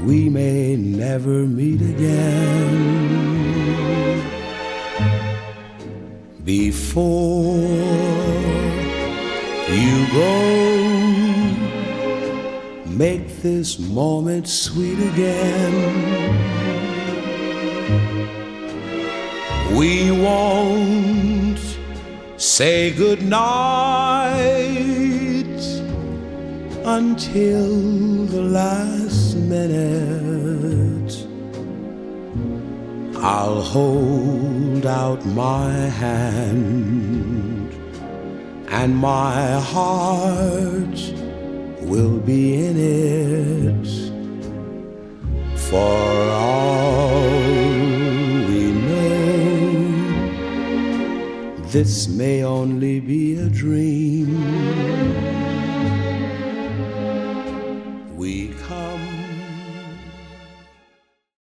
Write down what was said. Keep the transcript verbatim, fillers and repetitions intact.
we may never meet again. Before you go, make this moment sweet again. We won't say goodnight until the last minute. I'll hold out my hand, and my heart will be in it. For all we know, this may only be a dream.